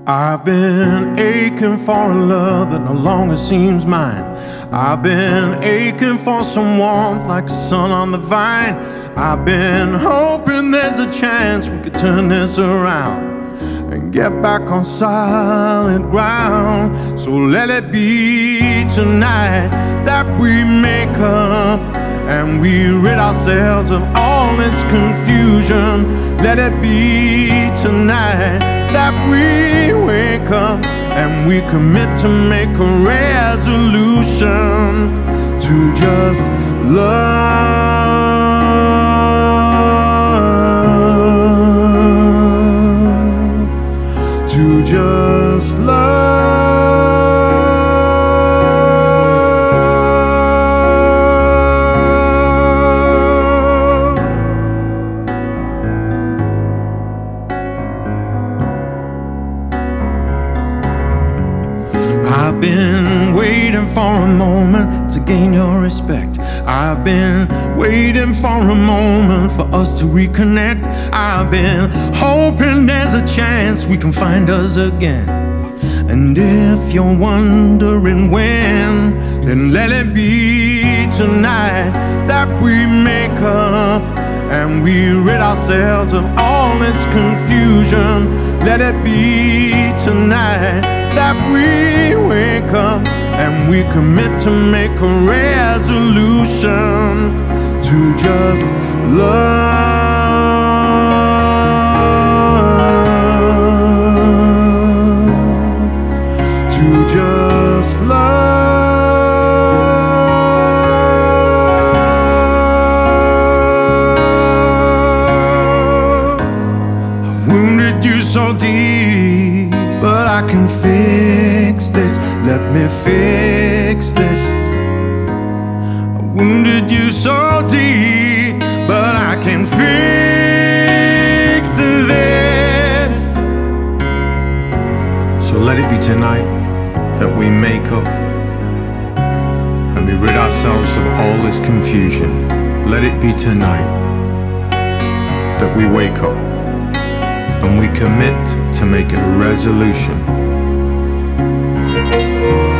I've been aching for a love that no longer seems mine. I've been aching for some warmth like the sun on the vine. I've been hoping there's a chance we could turn this around and get back on solid ground. So let it be tonight that we make up and we rid ourselves of all its confusion. Let it be tonight that we wake up and we commit to make a resolution to just love, to just love. I've been waiting for a moment to gain your respect. I've been waiting for a moment for us to reconnect. I've been hoping there's a chance we can find us again. And if you're wondering when, then let it be tonight that we make up and we rid ourselves of all its confusion. Let it be tonight that we wake up and we commit to make a resolution to just love, to just love. I've wounded you so deep, but I can fix this. Let me fix this. I wounded you so deep, but I can fix this. So let it be tonight that we make up and we rid ourselves of all this confusion. Let it be tonight that we wake up and we commit to make a resolution to just love.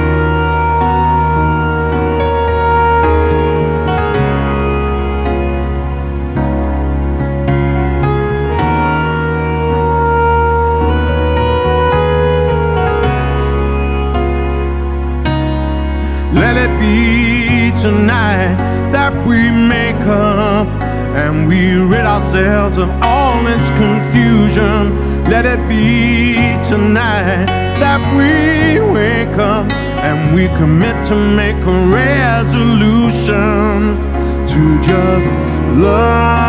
Let it be tonight that we make up and we rid ourselves of all its confusion. Let it be tonight that we wake up and we commit to make a resolution to just love.